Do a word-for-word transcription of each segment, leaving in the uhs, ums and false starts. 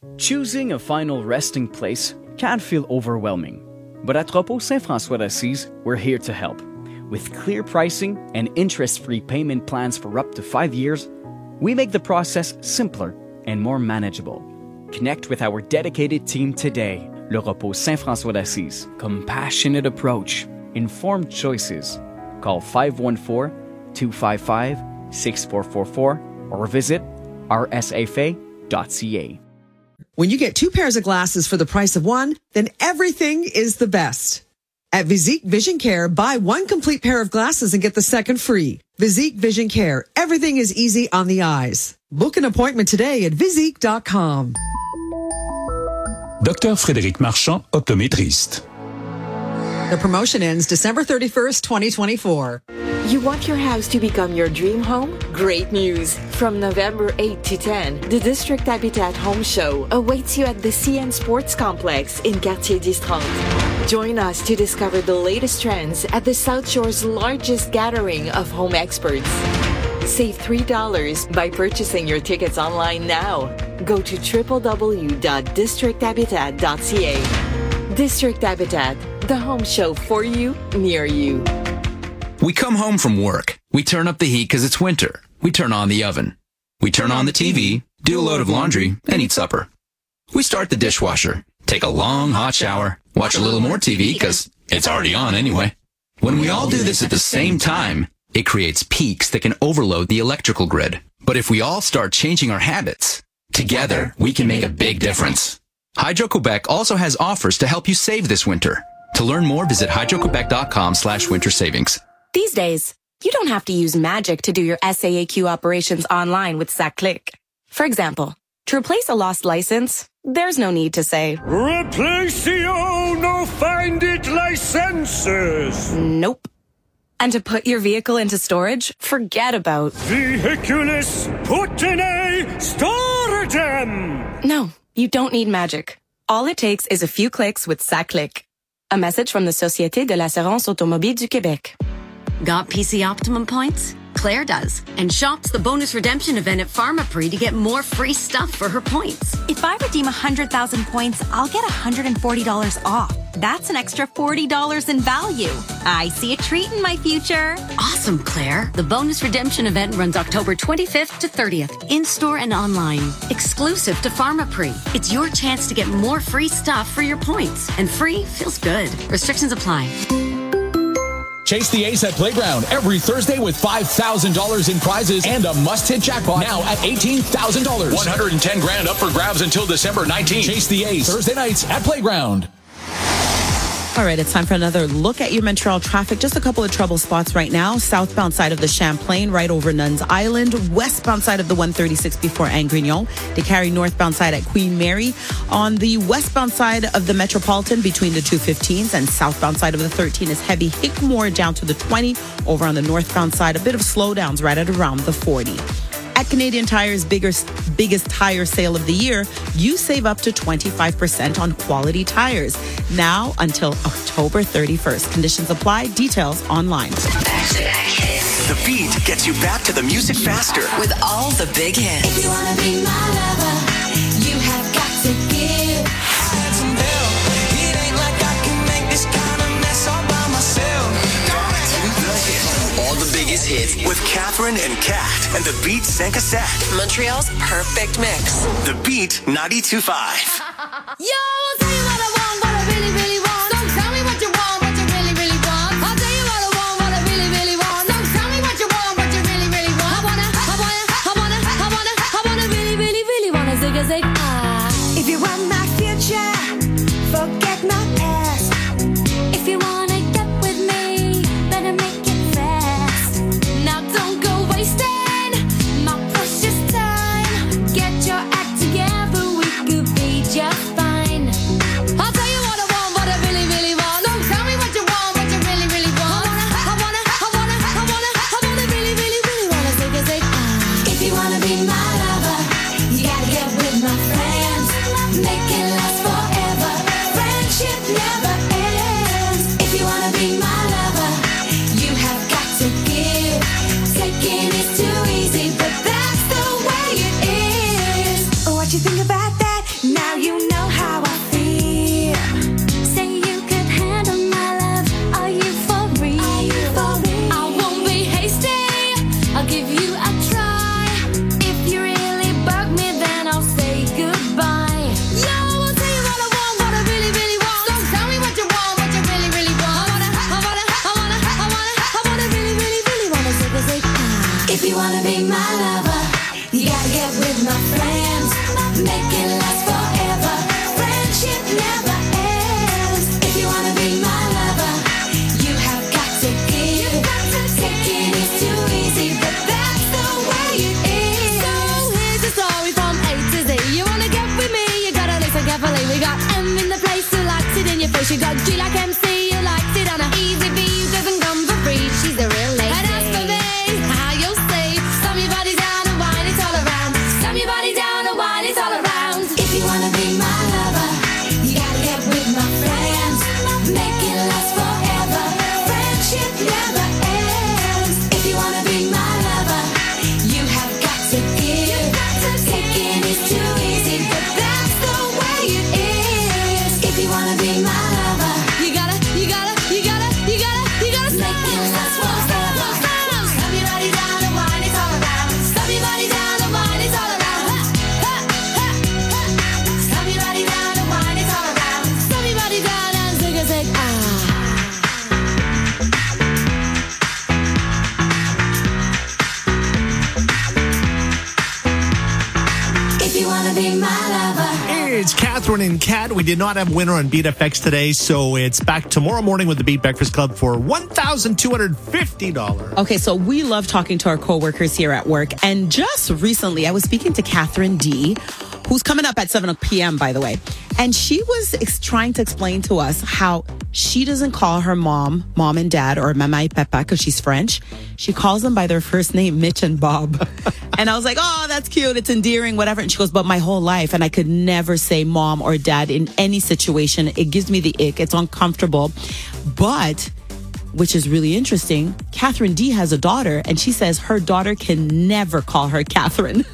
Choosing a final resting place can feel overwhelming, but at Repos Saint-François d'Assise, we're here to help. With clear pricing and interest-free payment plans for up to five years, we make the process simpler and more manageable. Connect with our dedicated team today. Le Repos Saint-François d'Assise. Compassionate approach. Informed choices. Call five one four, two five five, six four four four or visit r s f a dot c a. When you get two pairs of glasses for the price of one, then everything is the best. At Visique Vision Care, buy one complete pair of glasses and get the second free. Visique Vision Care. Everything is easy on the eyes. Book an appointment today at visique dot com. Docteur Frédéric Marchand, optométriste. The promotion ends December thirty-first, twenty twenty-four. You want your house to become your dream home? Great news! From November eighth to tenth, the District Habitat Home Show awaits you at the C N Sports Complex in Quartier dix trente. Join us to discover the latest trends at the South Shore's largest gathering of home experts. Save three dollars by purchasing your tickets online now. Go to w w w dot district habitat dot c a. District Habitat, the home show for you, near you. We come home from work. We turn up the heat because it's winter. We turn on the oven. We turn on the T V, do a load of laundry, and eat supper. We start the dishwasher, take a long hot shower, watch a little more T V because it's already on anyway. When we all do this at the same time, it creates peaks that can overload the electrical grid. But if we all start changing our habits, together we can make a big difference. Hydro-Quebec also has offers to help you save this winter. To learn more, visit hydroquebec.com slash winter savings. These days, you don't have to use magic to do your S A A Q operations online with SACLIC. For example, to replace a lost license, there's no need to say, Replacio no find it licenses. Nope. And to put your vehicle into storage, forget about Vehiculus put in a storadem. No, you don't need magic. All it takes is a few clicks with SACLIC. A message from the Société de l'Assurance Automobile du Québec. Got P C Optimum points? Claire does. And shops the bonus redemption event at Pharmaprix to get more free stuff for her points. If I redeem one hundred thousand points, I'll get one hundred forty dollars off. That's an extra forty dollars in value. I see a treat in my future. Awesome, Claire. The bonus redemption event runs October twenty-fifth to thirtieth, in-store and online. Exclusive to Pharmaprix. It's your chance to get more free stuff for your points. And free feels good. Restrictions apply. Chase the Ace at Playground every Thursday with five thousand dollars in prizes and a must-hit jackpot now at eighteen thousand dollars. one hundred ten grand up for grabs until December nineteenth. Chase the Ace, Thursday nights at Playground. All right, it's time for another look at your Montreal traffic. Just a couple of trouble spots right now. Southbound side of the Champlain, right over Nuns Island. Westbound side of the one thirty-six before Angrignon. They carry northbound side at Queen Mary. On the westbound side of the Metropolitan between the two fifteens and southbound side of the thirteen is heavy Hickmore down to the twenty. Over on the northbound side, a bit of slowdowns right at around the forty. At Canadian Tire's biggest, biggest tire sale of the year, you save up to twenty-five percent on quality tires. Now until October thirty-first. Conditions apply. Details online. The Beat gets you back to the music faster with all the big hits. If you want to be my lover, you have got to give. Some help. It ain't like I can make this kind of mess all by myself. All the biggest hits with Catherine and Kat and The Beat cinq à sept. Montreal's perfect mix. The Beat ninety-two point five. Yo, I'll tell you what I want, what I really, really want. Don't tell me what you want, what you really, really want. I'll tell you what I want, what I really, really want. Don't tell me what you want, what you really, really want. I wanna, I wanna, I wanna, I wanna, I wanna really, really, really wanna zig a zig ah. If you want my future, forget my past. If you wanna get with me, better make it fast. Now don't go wasting my precious time. Get your act together, we could be just fine. I'll tell you what I want, what I really, really want. Don't tell me what you want, what you really, really want. I wanna, I wanna, I wanna, I wanna, really, really, really wanna zig a zig ah. If you wanna be my lover, you gotta get with my friends. Make it last forever. Friendship. be my lover. It's Catherine and Kat. We did not have a winner on Beat F X today, so it's back tomorrow morning with the Beat Breakfast Club for one thousand two hundred fifty dollars. Okay, so we love talking to our coworkers here at work. And just recently, I was speaking to Catherine D., who's coming up at seven p.m., by the way. And she was ex- trying to explain to us how she doesn't call her mom, mom and dad, or mama y papa, because she's French. She calls them by their first name, Mitch and Bob. And I was like, oh, that's cute. It's endearing, whatever. And she goes, but my whole life, and I could never say mom or dad in any situation. It gives me the ick. It's uncomfortable. But, which is really interesting, Catherine D has a daughter, and she says her daughter can never call her Catherine.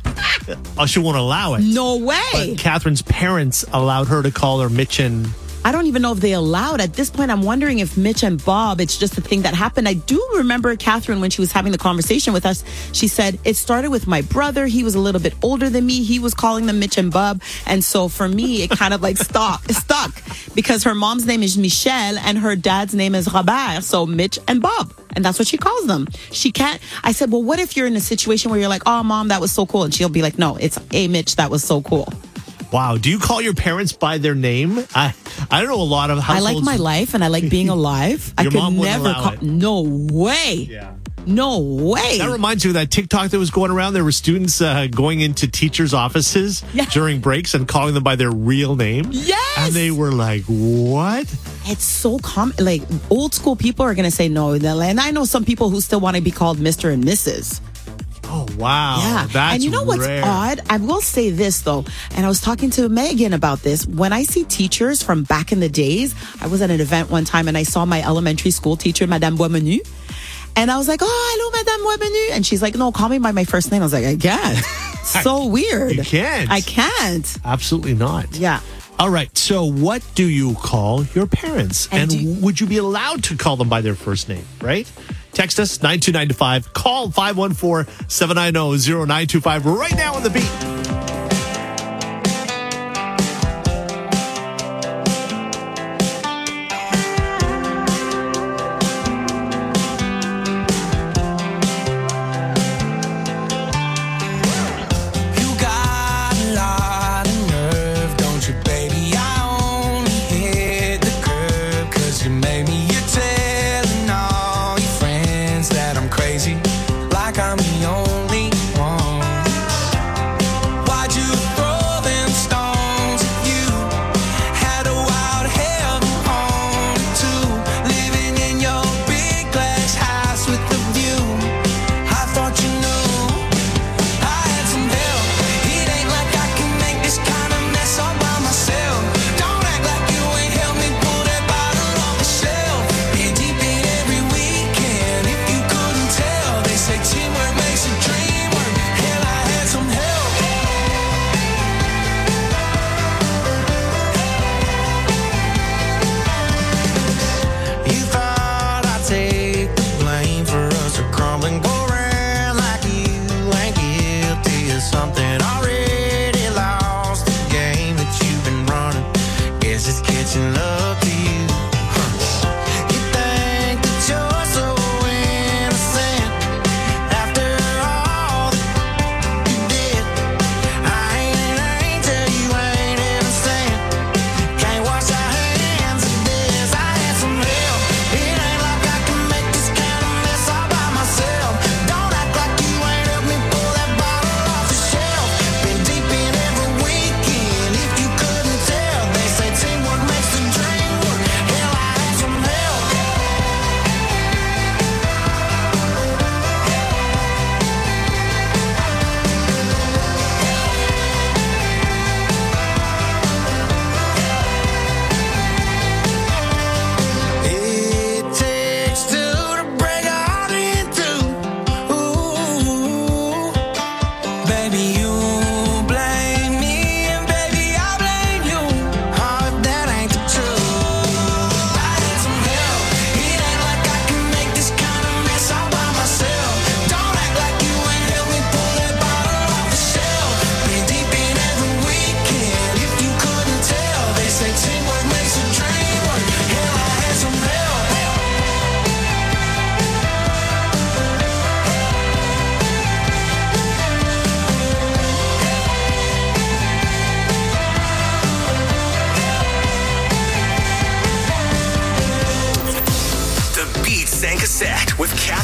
Oh, she won't allow it. No way. But Catherine's parents allowed her to call her Mitch and... I don't even know if they allowed. At this point, I'm wondering if Mitch and Bob, it's just a thing that happened. I do remember Catherine, when she was having the conversation with us, she said, it started with my brother. He was a little bit older than me. He was calling them Mitch and Bob. And so for me, it kind of like stuck, stuck because her mom's name is Michelle and her dad's name is Robert. So Mitch and Bob. And that's what she calls them. She can't. I said, well, what if you're in a situation where you're like, oh, mom, that was so cool. And she'll be like, no, it's, hey, Mitch, that was so cool. Wow. Do you call your parents by their name? I I don't know a lot of households. I like my life and I like being alive. I Your could mom wouldn't never allow call. it. No way. Yeah. No way. That reminds you of that TikTok that was going around. There were students uh, going into teachers' offices Yeah. during breaks and calling them by their real name. Yes. And they were like, what? It's so common. Like, old school people are going to say no. And I know some people who still want to be called Mister and Missus Oh, wow. Yeah. That's and you know what's rare. odd? I will say this, though. And I was talking to Megan about this. When I see teachers from back in the days, I was at an event one time and I saw my elementary school teacher, Madame Boismenu. And I was like, oh, hello, Madame Boismenu. And she's like, no, call me by my first name. I was like, I can't. So weird. You can't. I can't. Absolutely not. Yeah. All right. So what do you call your parents? And And, do you- would you be allowed to call them by their first name, right? Text us nine two nine five. Call five one four, seven nine zero, zero nine two five right now on the beat. You got a lot of nerve, don't you, baby? I only hit the curb 'cause you made me. You're telling all your friends that I'm crazy, like I'm the only one.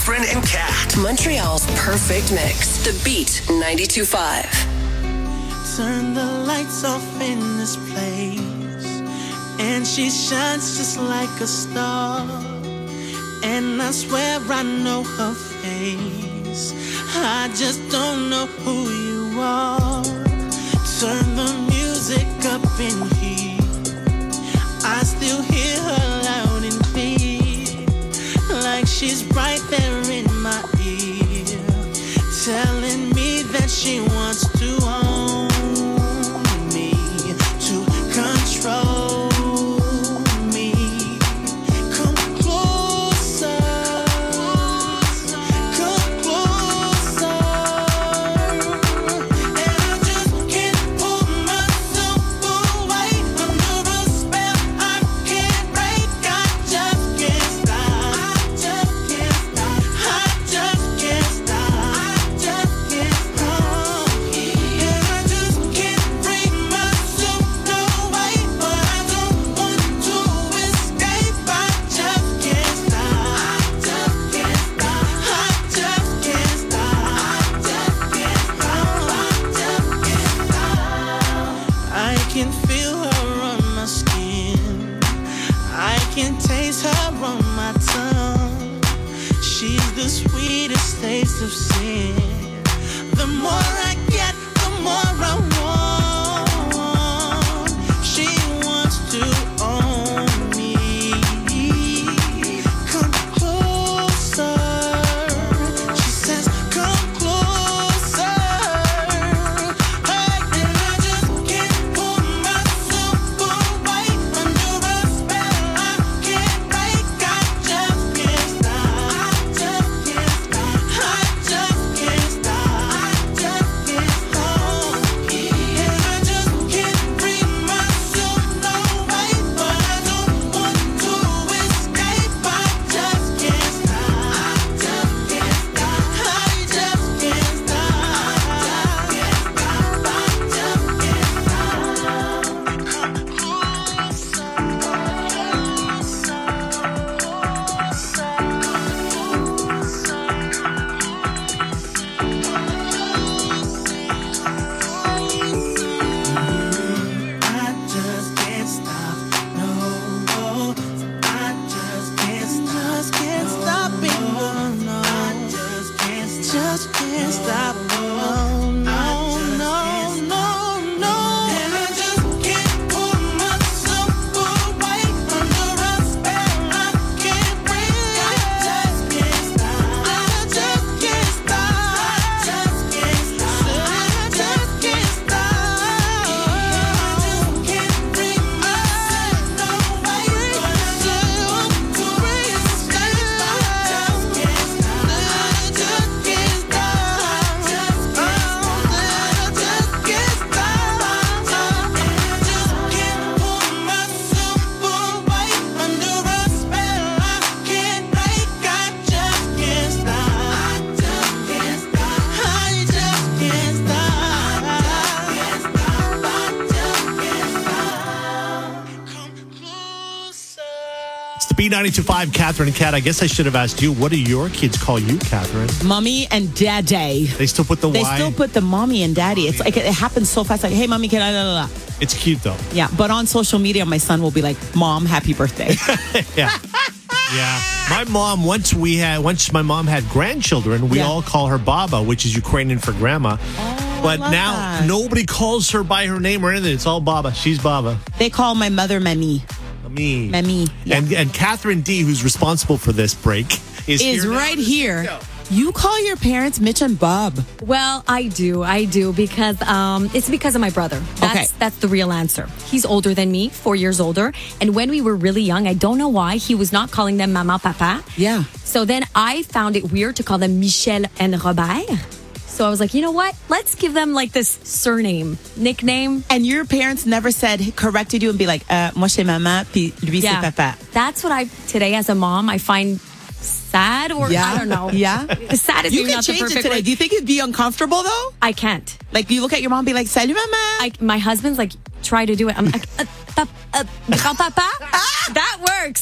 Catherine and Kat. Montreal's perfect mix. The Beat ninety-two point five. Turn the lights off in this place, and she shines just like a star. And I swear I know her face, I just don't know who you are. Turn the music up in here, I still hear her loud and clear, like she's right there in my ear, telling me that she wants to own me, to control me. Come closer, come closer, and I just can't pull myself away under a spell I can't break. I just can't stop, I just can't stop, I just can't stop, I just can't stop, and I just can't bring myself away, but I don't want to escape. I just can't stop, I just can't stop, I just can't stop, I just can't stop, I just can't stop. I can feel her on my skin, I can taste her on my tongue. She's the sweetest taste of sin. The more I get, the more I want. She wants to own me. Come closer. She says, come closer. Hey, and I just can't pull myself away under a spell I can't break. I just can't stop, I just can't stop, I just can't stop, I just can't stop, and I just can't bring myself away, but I don't want to escape. I just can't stop, I just can't stop, I just can't stop, I just can't I just can't stop, no, I just can't stop, just can't stop it, no, no, I just can't stop, just can't stop, no, no, no, no, no, and I just can't pull myself away under a spell I can't break. I just can't stop, I just can't stop, I just can't stop, I just can't stop. I just can't bring myself away, but I just want to escape. I just can't stop, I just can't stop, I just can't stop, I just can't stop, and I just can't pull myself away under a spell I can't break. I just can't stop, I just can't stop, I just can't stop, I just can't stop, I just can't stop. It's the B ninety-two point five, Catherine and Kat. I guess I should have asked you, what do your kids call you, Catherine? Mommy and daddy. They still put the They Y? still put the mommy and daddy. It's like it happens so fast. Like, hey, mommy, can I? La, la, la. It's cute, though. Yeah, but on social media, my son will be like, "Mom, happy birthday." Yeah. Yeah. My mom, once we had, once my mom had grandchildren, we Yeah. all call her Baba, which is Ukrainian for grandma. But love now that. nobody calls her by her name or anything. It's all Baba. She's Baba. They call my mother Mamie. Me. Mamie. Yeah. And and Catherine D, who's responsible for this break, is, Is here now right to here. go. You call your parents Mitch and Bob. Well, I do. I do because um, it's because of my brother. That's, Okay. that's the real answer. He's older than me, four years older. And when we were really young, I don't know why, he was not calling them Mama, Papa. Yeah. So then I found it weird to call them Michel and Robert. So I was like, you know what? Let's give them like this surname, nickname. And your parents never said, corrected you and be like, uh, moi c'est maman, puis lui c'est papa. That's what I, today as a mom, I find sad or Yeah. I don't know. Yeah. Sad is You maybe can not the change it perfect today. word. Do you think it'd be uncomfortable though? I can't. Like you look at your mom and be like, salut maman. I, my husband's like, try to do it. I'm like, uh, pap- uh, grandpapa? That works.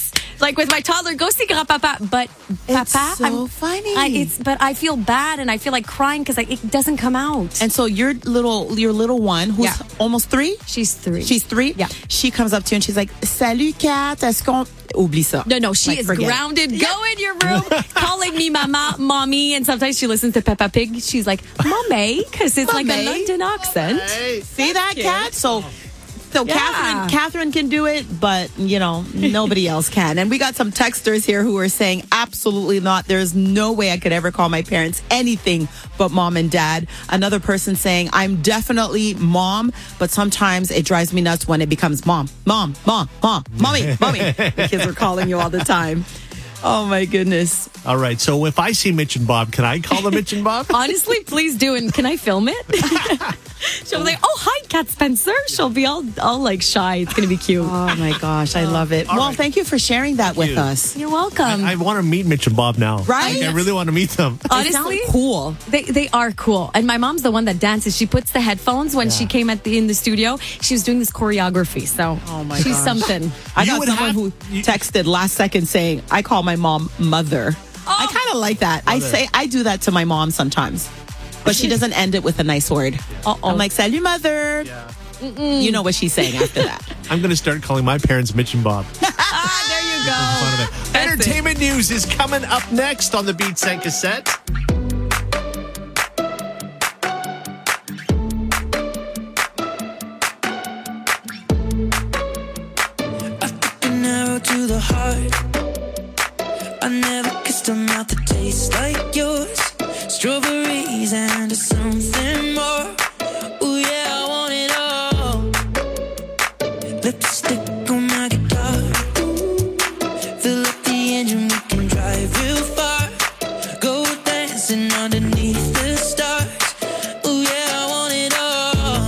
Like with my toddler, go see grandpapa. But It's papa, so I'm, funny. I, it's but I feel bad and I feel like crying because it doesn't come out. And so your little your little one, who's Yeah. almost three? She's three. She's three? Yeah. She comes up to you and she's like, Salut, Kat, est-ce qu'on... Oublie ça. No, no, she Like, is forget it. grounded. Go in your room, calling me mama, mommy, and sometimes she listens to Peppa Pig. She's like, mommy, because it's like a Mommy. London accent. See that, Kat? So, so Yeah. Catherine, Catherine can do it, but, you know, nobody else can. And we got some texters here who are saying, absolutely not. There's no way I could ever call my parents anything but mom and dad. Another person saying, I'm definitely mom, but sometimes it drives me nuts when it becomes mom, mom, mom, mom, mommy, mommy. The kids are calling you all the time. Oh, my goodness. All right. So if I see Mitch and Bob, can I call them Mitch and Bob? Honestly, please do. And can I film it? She'll be like, oh, hi, Kat Spencer. She'll be all, all like shy. It's going to be cute. Oh, my gosh. I love it. All Well, right. thank you for sharing that with you. us. You're welcome. I want to meet Mitch and Bob now. Right? Like, I really want to meet them. Honestly, cool. They they are cool. And my mom's the one that dances. She puts the headphones when she came at the in the studio. She was doing this choreography. So Oh, my she's gosh. something. I You got would someone have- who you- texted last second saying, I call my mom mother. I kind of like that. I Mother. say, I do that to my mom sometimes. But she doesn't end it with a nice word. Uh-oh. I'm like, salut, mother. You know what she's saying after that. I'm going to start calling my parents Mitch and Bob. Ah, there you go. Fun of it. That's Entertainment news is coming up next on the Beats and Cassette. An arrow to the heart. I never kissed a mouth that tastes like yours. Strawberries and something more. Ooh yeah, I want it all. Lipstick on my guitar. Fill up the engine, we can drive real far. Go dancing underneath the stars. Ooh yeah, I want it all.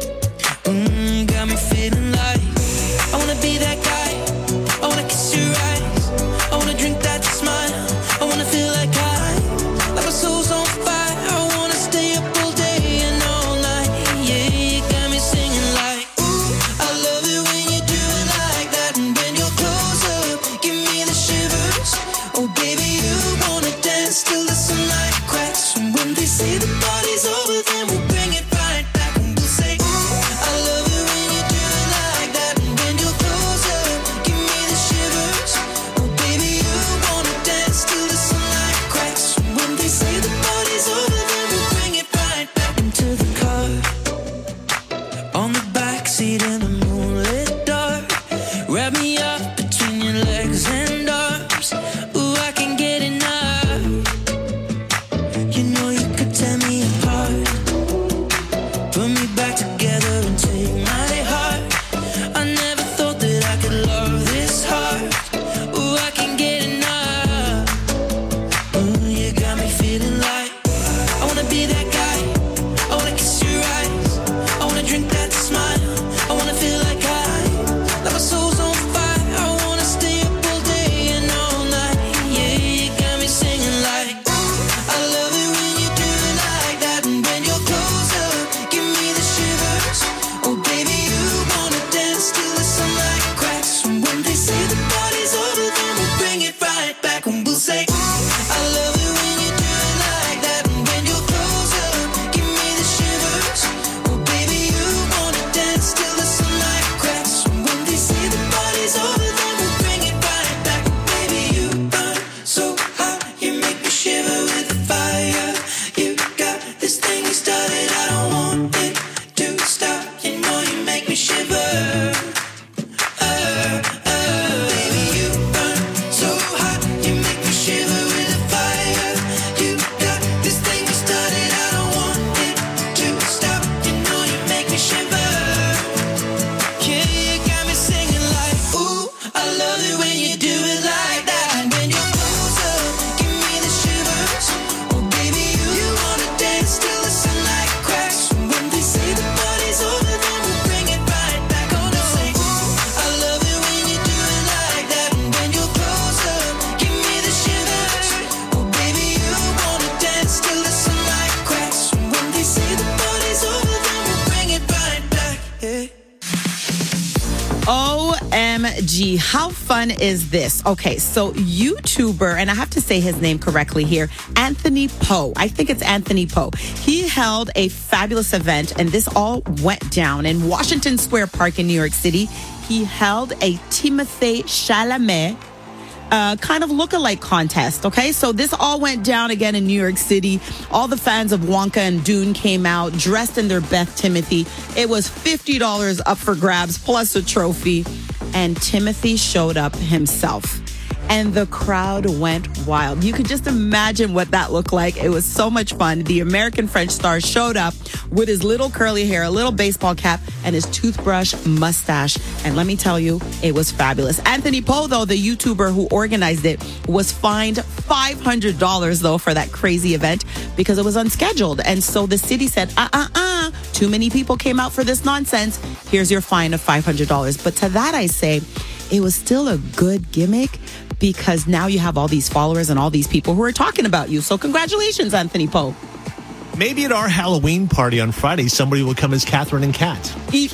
Mm, got me feeling like I wanna be that guy. I wanna kiss your eyes. I wanna drink that smile. I wanna feel like I, like my soul's on fire. I wanna stay up all day and all night. Yeah, you got me singing like, ooh, I love it when you do it like that. And when you're close up, give me the shivers. Oh, baby, you wanna dance till the sunlight cracks. And when they say the party's over, then we'll bring it right back. And we'll say, ooh, I love it when you do it like that. And when you're close up, give me the shivers. Oh, baby, you wanna dance till the sunlight cracks. And when they say the party's over, then we'll bring it right back into the car. On the backseat in the moonlit dark. Wrap me up between your legs and arms. Ooh, I can get enough. You know you could tear me apart. Put me back together and take my heart. I never thought that I could love this hard. Ooh, I can get enough. Ooh, you got me feeling like I wanna be that guy. I wanna kiss your eyes. I wanna drink that smile. I wanna feel like I, like my soul's on fire. I wanna stay up all day and all night. Yeah, you got me singing like, ooh, I love it when you do it like that. And when you're close up, give me the shivers. Oh, baby, you wanna dance till the sunlight cracks. And when they say the party's over, then we'll bring it right back. And we'll say, ooh, I love it when you do it like that. And when you're close up, give me the shivers. Oh, baby, you wanna dance till the sunlight cracks. And when they say the party's over, then we'll bring it right back. Baby, you burn so hot, you make me shiver with the fire. You got this thing you started, I don't want it to stop. You know you make me shiver. Uh, uh, baby, you burn so hot, you make me shiver with the fire. You got this thing you started, I don't want it to stop. You know you make me shiver. Yeah, you got me singing like, ooh, I love it when you do it like that. And when you're close up, give me the shivers. Oh, baby, you, you wanna dance till the sunlight cracks. And when they say the party's over, then we'll bring it right back. Oh, no, say, ooh, I love it when you do it like that. And when you're close up, give me the shivers. Oh, baby, you wanna dance till the sunlight cracks. And when they say the party's over, then we'll bring it right back. Yeah. O M G, how fun is this? Okay, so YouTuber, and I have to say his name correctly here, Anthony Poe. I think it's Anthony Poe. He held a fabulous event, and this all went down in Washington Square Park in New York City. He held a Timothée Chalamet Uh, kind of look-alike contest, okay? So this all went down again in New York City. All the fans of Wonka and Dune came out dressed in their Beth Timothy. It was fifty dollars up for grabs plus a trophy. And Timothy showed up himself. And the crowd went wild. You could just imagine what that looked like. It was so much fun. The American French star showed up with his little curly hair, a little baseball cap, and his toothbrush mustache. And let me tell you, it was fabulous. Anthony Poe, though, the YouTuber who organized it, was fined five hundred dollars, though, for that crazy event because it was unscheduled. And so the city said, uh-uh-uh, too many people came out for this nonsense. Here's your fine of five hundred dollars. But to that, I say, it was still a good gimmick because now you have all these followers and all these people who are talking about you. So congratulations, Anthony Poe. Maybe at our Halloween party on Friday, somebody will come as Catherine and Kat. E-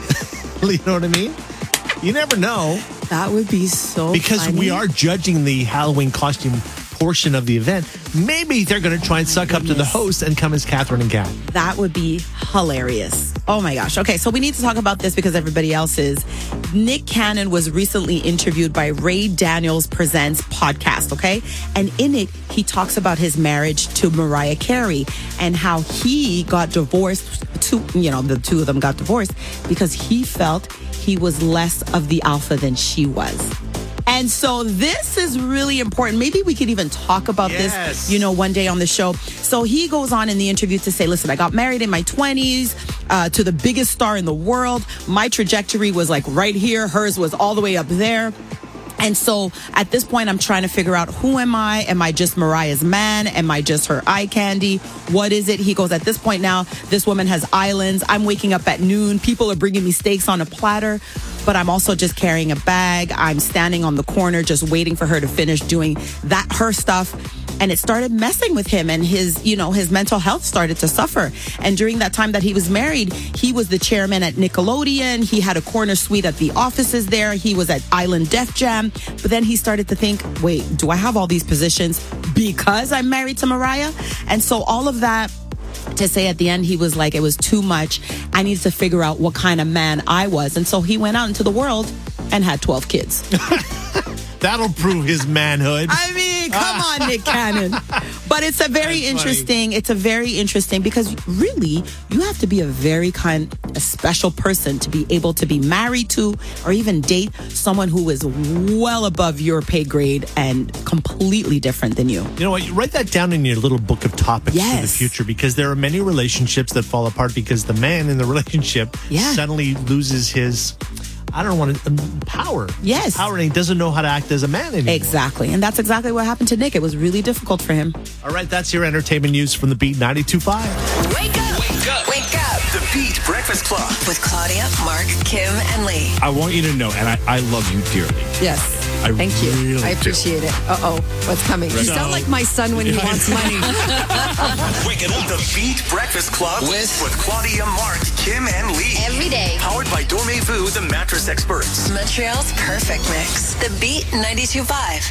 You know what I mean? You never know. That would be so Because funny. we are judging the Halloween costume portion of the event. Maybe they're going to try and suck up to the host and come as Catherine and Kat. That would be hilarious. Oh my gosh. Okay, so we need to talk about this because everybody else is. Nick Cannon was recently interviewed by Ray Daniels Presents podcast, okay? And in it, he talks about his marriage to Mariah Carey and how he got divorced. Two, you know, the two of them got divorced because he felt he was less of the alpha than she was. And so this is really important. Maybe we could even talk about Yes. this, you know, one day on the show. So he goes on in the interview to say, listen, I got married in my twenties uh, to the biggest star in the world. My trajectory was like right here. Hers was all the way up there. And so at this point, I'm trying to figure out, who am I? Am I just Mariah's man? Am I just her eye candy? What is it? He goes, at this point now, this woman has islands. I'm waking up at noon. People are bringing me steaks on a platter, but I'm also just carrying a bag. I'm standing on the corner just waiting for her to finish doing that, her stuff. And it started messing with him, and his, you know, his mental health started to suffer. And during that time that he was married, he was the chairman at Nickelodeon. He had a corner suite at the offices there. He was at Island Def Jam. But then he started to think, wait, do I have all these positions because I'm married to Mariah? And so all of that to say at the end, he was like, it was too much. I needed to figure out what kind of man I was. And so he went out into the world and had twelve kids. That'll prove his manhood. I mean, come on, Nick Cannon. But it's a very That's interesting, it's a very interesting because really, you have to be a very kind, a special person to be able to be married to or even date someone who is well above your pay grade and completely different than you. You know what? You write that down in your little book of topics for the Yes. future because there are many relationships that fall apart because the man in the relationship Yeah. suddenly loses his, I don't want to, um, power. Yes. His power, and he doesn't know how to act as a man anymore. Exactly. And that's exactly what happened to Nick. It was really difficult for him. All right, that's your entertainment news from the Beat ninety-two point five. Wake up! Wake up! Wake up! The Beat Breakfast Club. With Claudia, Mark, Kim, and Lee. I want you to know, and I, I love you dearly. Yes. I Thank you. really I do. appreciate it. Uh-oh. What's coming? You So- sound like my son when he wants money. Waking up. The Beat Breakfast Club with, with Claudia, Mark, Kim, and Lee. Every day. Powered by Dormez-vous, the mattress experts. Montreal's perfect mix. The Beat ninety-two point five.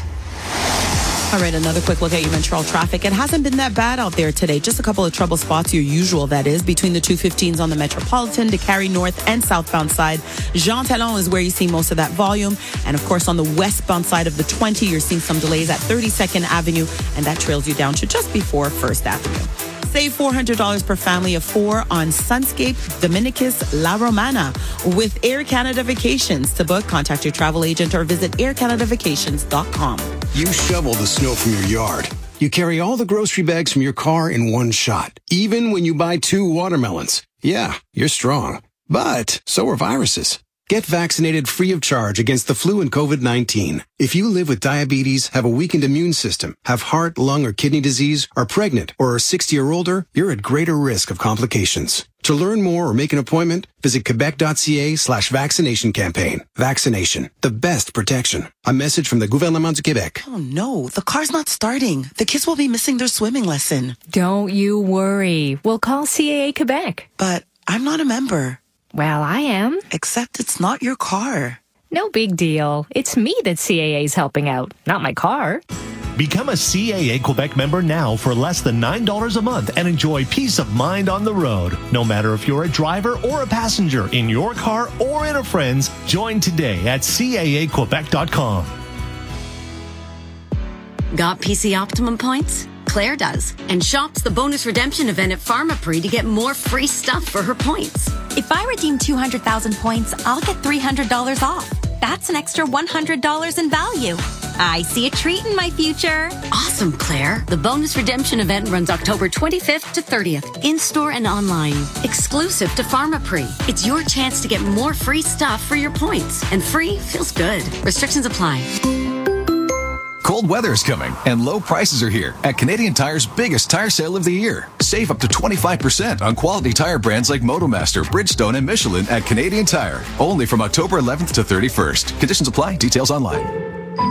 All right, another quick look at your Montreal traffic. It hasn't been that bad out there today. Just a couple of trouble spots, your usual, that is, between the two fifteens on the Metropolitan to carry north and southbound side. Jean Talon is where you see most of that volume. And of course, on the westbound side of the twenty, you're seeing some delays at thirty-second Avenue, and that trails you down to just before First Avenue. Save four hundred dollars per family of four on Sunscape Dominicus La Romana with Air Canada Vacations. To book, contact your travel agent or visit air canada vacations dot com. You shovel the snow from your yard. You carry all the grocery bags from your car in one shot, even when you buy two watermelons. Yeah, you're strong. But so are viruses. Get vaccinated free of charge against the flu and COVID nineteen. If you live with diabetes, have a weakened immune system, have heart, lung, or kidney disease, are pregnant, or are sixty or older, you're at greater risk of complications. To learn more or make an appointment, visit quebec.ca slash vaccination campaign. Vaccination, the best protection. A message from the Gouvernement du Québec. Oh no, the car's not starting. The kids will be missing their swimming lesson. Don't you worry. We'll call C A A Quebec. But I'm not a member. Well, I am. Except it's not your car. No big deal. It's me that C A A's helping out, not my car. Become a C A A Quebec member now for less than nine dollars a month and enjoy peace of mind on the road. No matter if you're a driver or a passenger in your car or in a friend's, join today at C A A Quebec dot com. Got P C Optimum points? Claire does, and shops the bonus redemption event at Pharmaprix to get more free stuff for her points. If I redeem two hundred thousand points, I'll get three hundred dollars off. That's an extra one hundred dollars in value. I see a treat in my future. Awesome, Claire. The bonus redemption event runs October twenty-fifth to thirtieth, in-store and online. Exclusive to Pharmaprix. It's your chance to get more free stuff for your points. And free feels good. Restrictions apply. Cold weather is coming, and low prices are here at Canadian Tire's biggest tire sale of the year. Save up to twenty-five percent on quality tire brands like Motomaster, Bridgestone, and Michelin at Canadian Tire. Only from October eleventh to thirty-first. Conditions apply. Details online.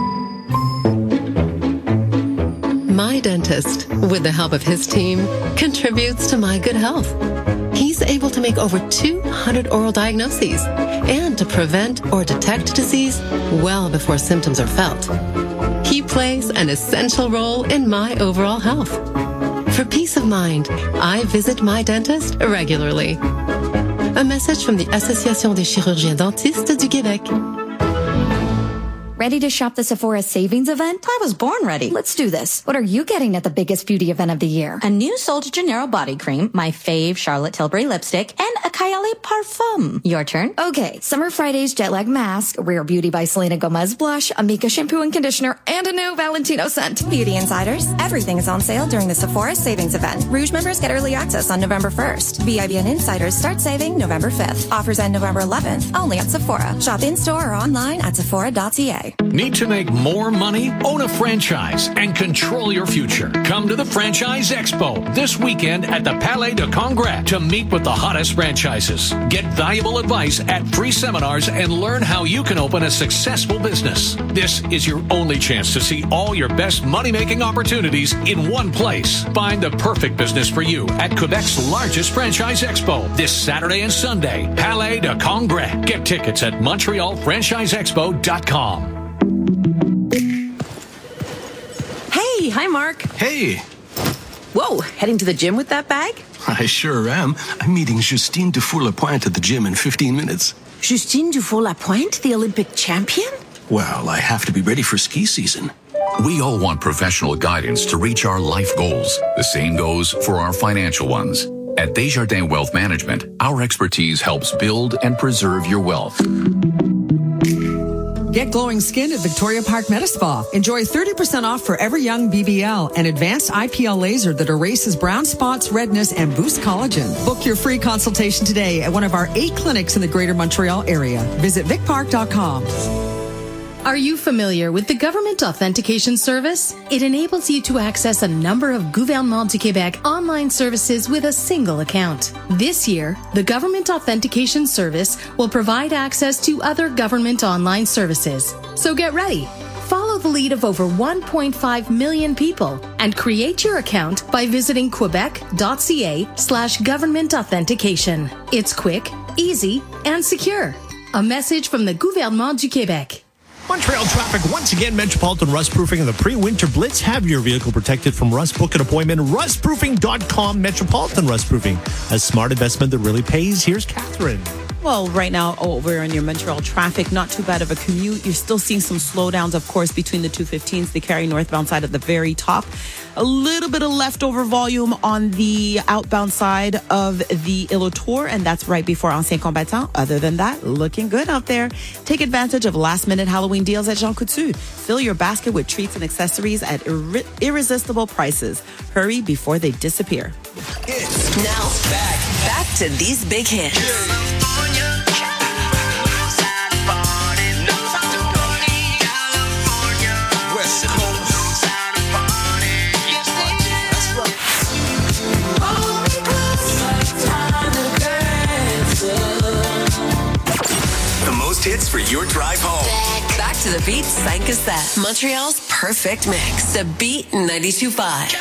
My dentist, with the help of his team, contributes to my good health. He's able to make over two hundred oral diagnoses and to prevent or detect disease well before symptoms are felt. He plays an essential role in my overall health. For peace of mind, I visit my dentist regularly. A message from the Association des chirurgiens dentistes du Québec. Ready to shop the Sephora savings event? I was born ready. Let's do this. What are you getting at the biggest beauty event of the year? A new Sol de Janeiro body cream, my fave Charlotte Tilbury lipstick, and a Kylie parfum. Your turn. Okay. Summer Fridays jet lag mask, Rare Beauty by Selena Gomez blush, Amika shampoo and conditioner, and a new Valentino scent. Beauty Insiders, everything is on sale during the Sephora savings event. Rouge members get early access on November first. B I B N Insiders start saving November fifth. Offers end November eleventh, only at Sephora. Shop in-store or online at sephora dot c a. Need to make more money? Own a franchise and control your future. Come to the Franchise Expo this weekend at the Palais de Congrès to meet with the hottest franchises. Get valuable advice at free seminars and learn how you can open a successful business. This is your only chance to see all your best money-making opportunities in one place. Find the perfect business for you at Quebec's largest Franchise Expo this Saturday and Sunday. Palais de Congrès. Get tickets at montreal franchise expo dot com. Hey, hi, Mark. Hey. Whoa, heading to the gym with that bag? I sure am. I'm meeting Justine Dufour-Lapointe at the gym in fifteen minutes. Justine Dufour-Lapointe, the Olympic champion? Well, I have to be ready for ski season. We all want professional guidance to reach our life goals. The same goes for our financial ones. At Desjardins Wealth Management, our expertise helps build and preserve your wealth. Get glowing skin at Victoria Park Metaspa. Enjoy thirty percent off for every young B B L and advanced I P L laser that erases brown spots, redness, and boosts collagen. Book your free consultation today at one of our eight clinics in the Greater Montreal area. Visit vic park dot com. Are you familiar with the Government Authentication Service? It enables you to access a number of Gouvernement du Québec online services with a single account. This year, the Government Authentication Service will provide access to other government online services. So get ready. Follow the lead of over one point five million people and create your account by visiting quebec dot c a slash government authentication. It's quick, easy, and secure. A message from the Gouvernement du Québec. Montreal traffic once again. Metropolitan Rust Proofing and the pre-winter blitz. Have your vehicle protected from rust. Book an appointment. rust proofing dot com. Metropolitan Rust Proofing, a smart investment that really pays. Here's Catherine. Well, right now, over in your Montreal traffic, not too bad of a commute. You're still seeing some slowdowns, of course, between the two fifteens. They carry northbound side at the very top. A little bit of leftover volume on the outbound side of the Île aux Tours, and that's right before Ancien Combattant. Other than that, looking good out there. Take advantage of last-minute Halloween deals at Jean Coutu. Fill your basket with treats and accessories at irre- irresistible prices. Hurry before they disappear. It's now back, back to these big hits. Hits for your drive home. Back to the Beat cinq à sept. Montreal's perfect mix. The Beat ninety-two point five.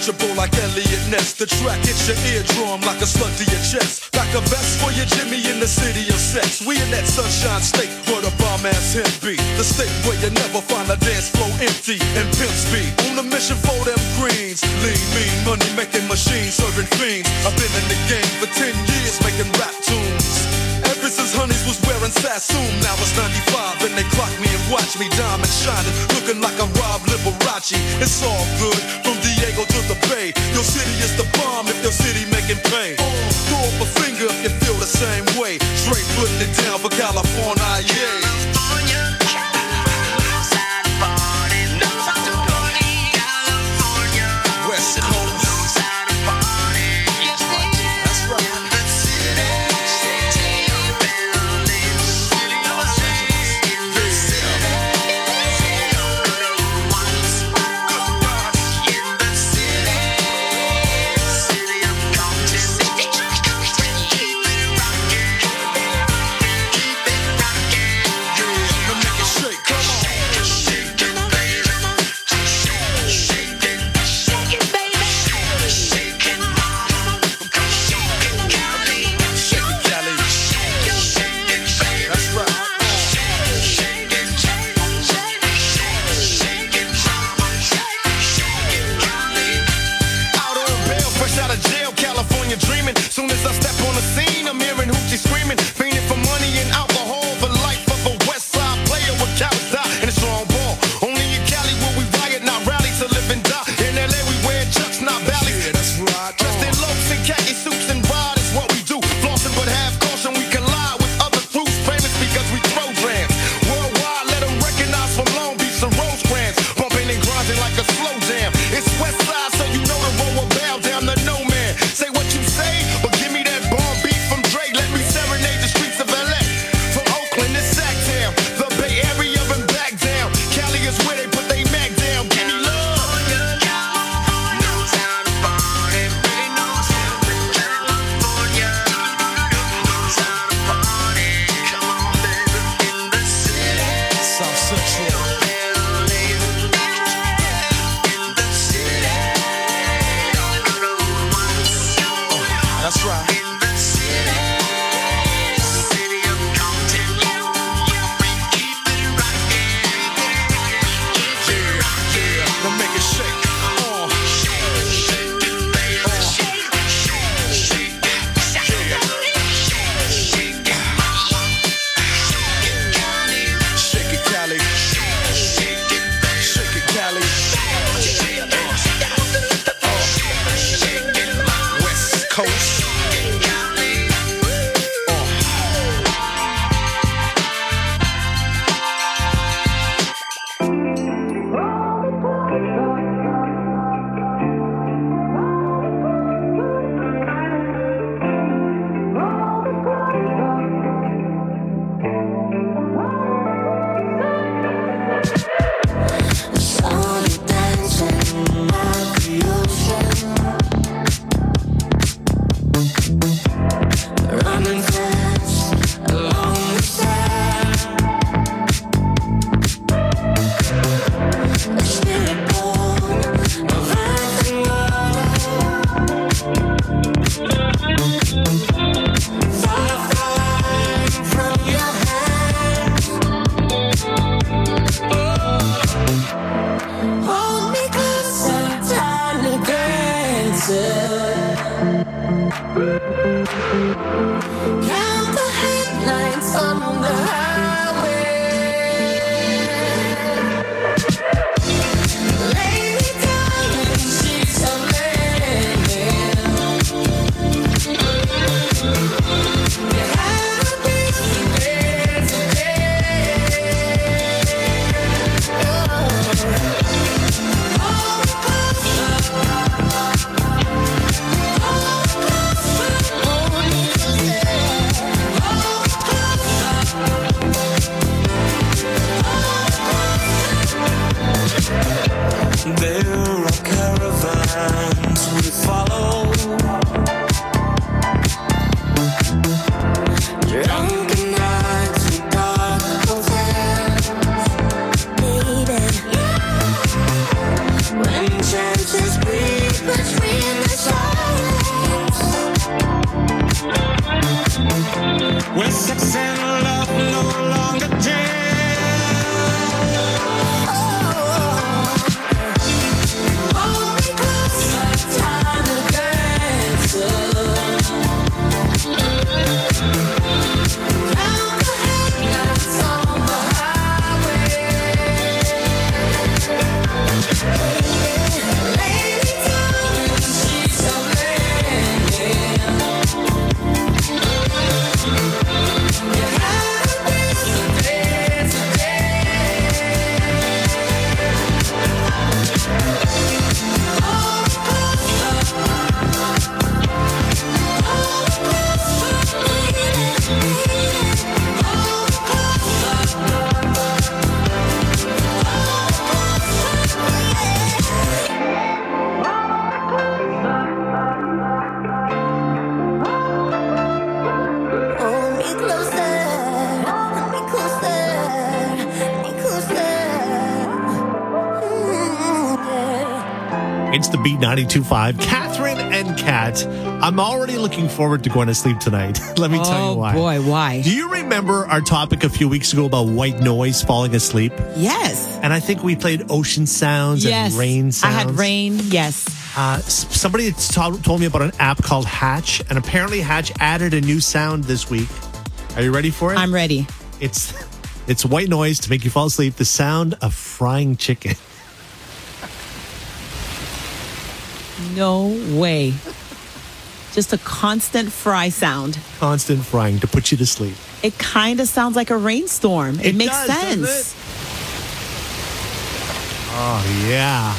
unquenchable like Elliot Ness. The track hits your eardrum like a slug to your chest. Like a vest for your Jimmy in the city of sex. We in that sunshine state where the bomb ass him be. The state where you never find a dance floor empty and pimp speed. On a mission for them greens. Lean, mean, money making machines serving fiends. I've been in the game for ten years making rap tunes. Ever since Honeys was wearing Sassoon, now it's ninety-five and they clock me and watch me diamond shining, looking like a Rob Liberace. It's all good from Diego to the Bay. Your city is the bomb if your city making pay. Throw up a finger if you feel the same way. Straight putting it down for California, yeah. West Coast. where sex and love no longer jam. Hold me closer, time to dance. Round the headlights on the highway. Lady Diamond, she's a lady. You gotta be today, today. Hold me closer. Hold me closer, baby. Hold me Hold me closer, hold me closer, me closer. Mm, yeah. It's the Beat ninety-two point five. Catherine and Kat. I'm already looking forward to going to sleep tonight. Let me tell you why. Oh, boy, why? Do you remember our topic a few weeks ago about white noise falling asleep? Yes. And I think we played ocean sounds Yes. and rain sounds. I had rain, yes. Uh, s- somebody told, told me about an app called Hatch, and apparently Hatch added a new sound this week. Are you ready for it? I'm ready. It's it's white noise to make you fall asleep. The sound of frying chicken. No way. Just a constant fry sound. Constant frying to put you to sleep. It kind of sounds like a rainstorm. It, It makes does, doesn't sense. Oh, yeah.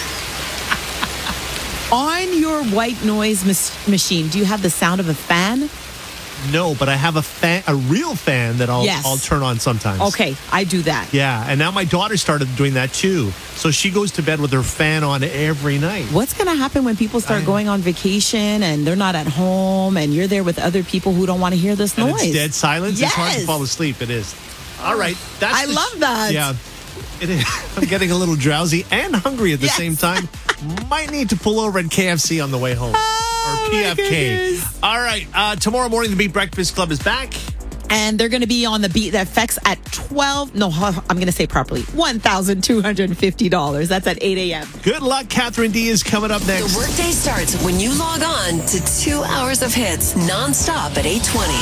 On your white noise mas- machine, do you have the sound of a fan? No, but I have a fan, a real fan that I'll Yes. I'll turn on sometimes. Okay, I do that. Yeah, and now my daughter started doing that too. So she goes to bed with her fan on every night. What's going to happen when people start I- going on vacation and they're not at home and you're there with other people who don't want to hear this And noise? it's dead silence. It's hard to Yes. fall asleep. It is. All right. That's I the love that. Yeah. It is. I'm getting a little drowsy and hungry at the Yes. same time. Might need to pull over at K F C on the way home. Oh, or P F K. goodness. All right. Uh, tomorrow morning, the Beat Breakfast Club is back. And they're going to be on the Beat That Effects at twelve. No, I'm going to say properly. one thousand two hundred fifty dollars. That's at eight a.m. Good luck. Catherine D is coming up next. The workday starts when you log on to two hours of hits nonstop at eight twenty.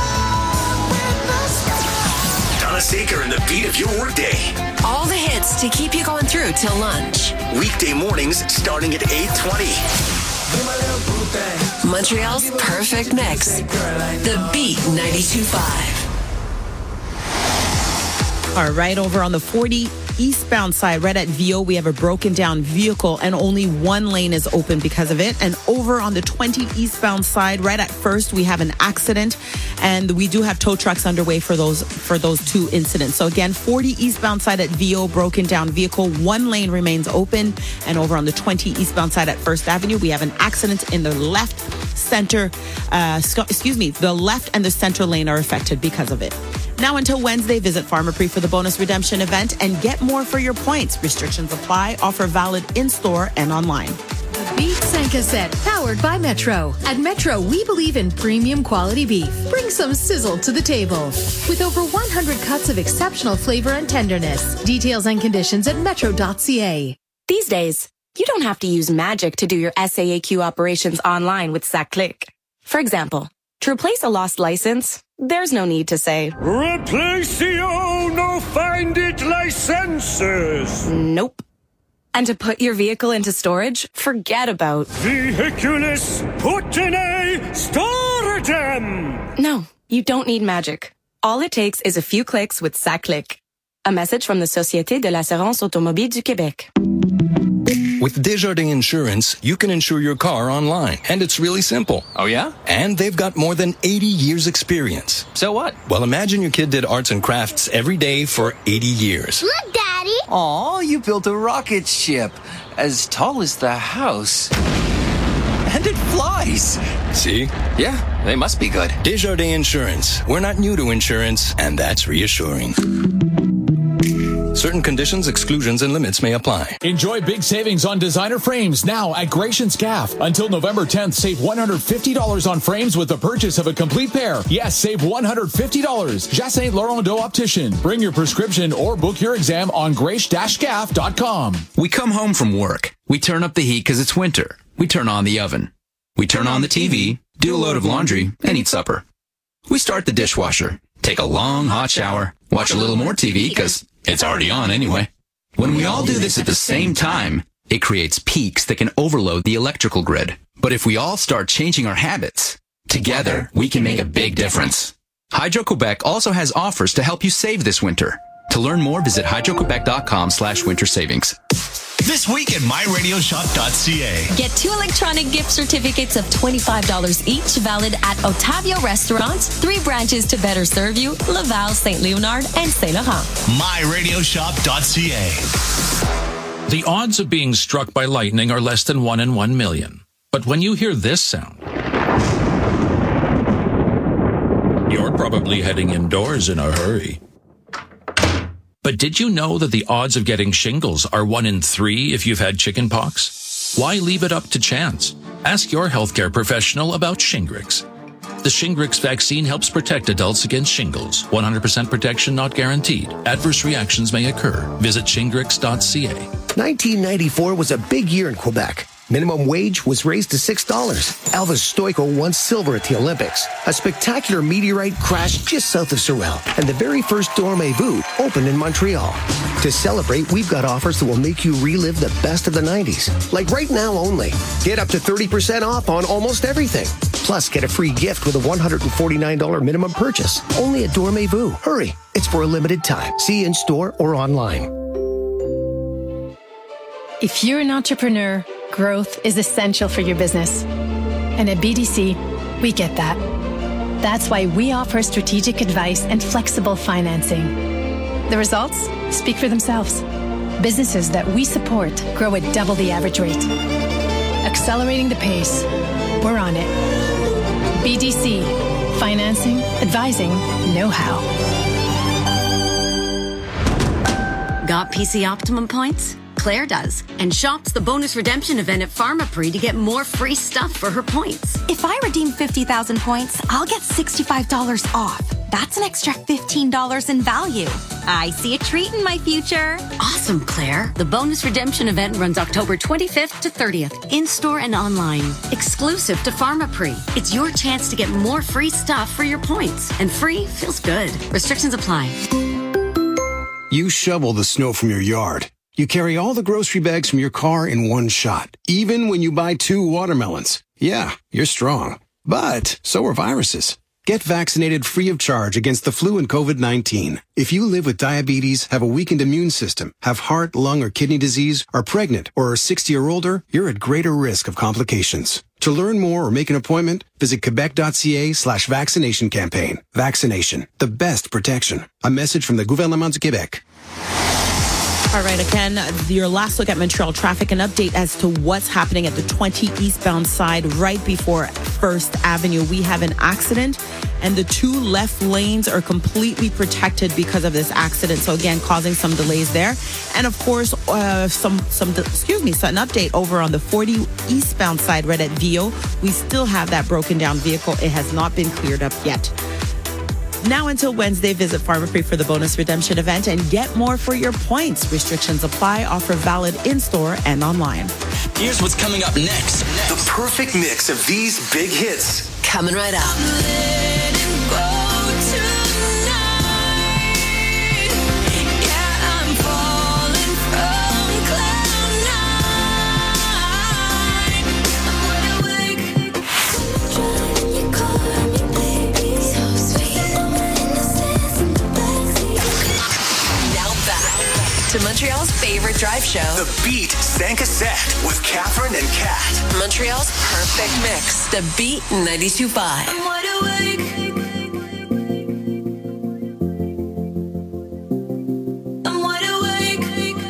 Donna Saker and the beat of your workday. All the hits to keep you going through till lunch. Weekday mornings starting at eight twenty. Montreal's perfect mix. The Beat ninety-two point five. All right, over on the forty eastbound side, right at V O, we have a broken down vehicle and only one lane is open because of it. And over on the twenty eastbound side, right at First, we have an accident and we do have tow trucks underway for those for those two incidents. So again, forty eastbound side at V O, broken down vehicle, one lane remains open. And over on the twenty eastbound side at First Avenue, we have an accident in the left center, uh, sc- excuse me, the left and the center lane are affected because of it. Now until Wednesday, visit Pharmaprix for the bonus redemption event and get more for your points. Restrictions apply. Offer valid in-store and online. Beef Sankaset, powered by Metro. At Metro, we believe in premium quality beef. Bring some sizzle to the table. With over one hundred cuts of exceptional flavor and tenderness. Details and conditions at metro dot c a. These days, you don't have to use magic to do your S A A Q operations online with SACCLIC. For example, to replace a lost license, there's no need to say, Replacio no find it licenses. nope. And to put your vehicle into storage, forget about Vehiculus put in a storadem. No, you don't need magic. All it takes is a few clicks with SACCLIC. A message from the Société de l'Assurance Automobile du Québec. With Desjardins Insurance, you can insure your car online, and it's really simple. Oh, yeah? And they've got more than eighty years experience. So what? Well, imagine your kid did arts and crafts every day for eighty years. Look, Daddy! Aw, you built a rocket ship as tall as the house. And it flies. See? Yeah, they must be good. Desjardins Insurance. We're not new to insurance, and that's reassuring. Certain conditions, exclusions, and limits may apply. Enjoy big savings on designer frames now at Gratian Scaff. Until November tenth, save one hundred fifty dollars on frames with the purchase of a complete pair. Yes, save one hundred fifty dollars. Jassin Laurent Do Optician. Bring your prescription or book your exam on grace dash scaff dot com. We come home from work. We turn up the heat because it's winter. We turn on the oven. We turn on the T V, do a load of laundry, and eat supper. We start the dishwasher, take a long hot shower, watch a little more T V because it's already on anyway. When we all do this at the same time, it creates peaks that can overload the electrical grid. But if we all start changing our habits, together we can make a big difference. Hydro-Quebec also has offers to help you save this winter. To learn more, visit hydro quebec dot com slash winter savings. This week at my radio shop dot c a. Get two electronic gift certificates of twenty-five dollars each, valid at Otavio Restaurants, three branches to better serve you, Laval, Saint Leonard, and Saint Laurent. my radio shop dot c a. The odds of being struck by lightning are less than one in one million. But when you hear this sound, you're probably heading indoors in a hurry. But did you know that the odds of getting shingles are one in three if you've had chickenpox? Why leave it up to chance? Ask your healthcare professional about Shingrix. The Shingrix vaccine helps protect adults against shingles. one hundred percent protection not guaranteed. Adverse reactions may occur. Visit shingrix dot c a. nineteen ninety-four was a big year in Quebec. Minimum wage was raised to six dollars. Elvis Stoico won silver at the Olympics. A spectacular meteorite crashed just south of Sorel. And the very first Dormez-vous opened in Montreal. To celebrate, we've got offers that will make you relive the best of the nineties. Like right now only. Get up to thirty percent off on almost everything. Plus, get a free gift with a one hundred forty-nine dollars minimum purchase. Only at Dormez-vous. Hurry. It's for a limited time. See in store or online. If you're an entrepreneur, growth is essential for your business. And at B D C, we get that. That's why we offer strategic advice and flexible financing. The results speak for themselves. Businesses that we support grow at double the average rate. Accelerating the pace. We're on it. B D C. Financing, advising, know-how. Got P C Optimum points? Claire does, and shops the bonus redemption event at Pharmaprix to get more free stuff for her points. If I redeem fifty thousand points, I'll get sixty-five dollars off. That's an extra fifteen dollars in value. I see a treat in my future. Awesome, Claire. The bonus redemption event runs October twenty-fifth to thirtieth, in-store and online. Exclusive to Pharmaprix. It's your chance to get more free stuff for your points. And free feels good. Restrictions apply. You shovel the snow from your yard. You carry all the grocery bags from your car in one shot, even when you buy two watermelons. Yeah, you're strong. But so are viruses. Get vaccinated free of charge against the flu and COVID nineteen. If you live with diabetes, have a weakened immune system, have heart, lung, or kidney disease, are pregnant, or are sixty or older, you're at greater risk of complications. To learn more or make an appointment, visit quebec dot c a slash vaccination campaign. Vaccination, the best protection. A message from the Gouvernement du Québec. All right, again, your last look at Montreal traffic, an update as to what's happening at the twenty eastbound side right before First Avenue. We have an accident, and the two left lanes are completely protected because of this accident. So again, causing some delays there. And of course, uh, some, some, excuse me, so an update over on the forty eastbound side right at Viau. We still have that broken down vehicle. It has not been cleared up yet. Now until Wednesday, visit Pharmaprix for the bonus redemption event and get more for your points. Restrictions apply. Offer valid in-store and online. Here's what's coming up next. The perfect mix of these big hits. Coming right up. To Montreal's favorite drive show, The Beat Cinq à Sept with Catherine and Kat. Montreal's perfect mix, The Beat ninety-two point five. I'm wide awake. I'm wide awake.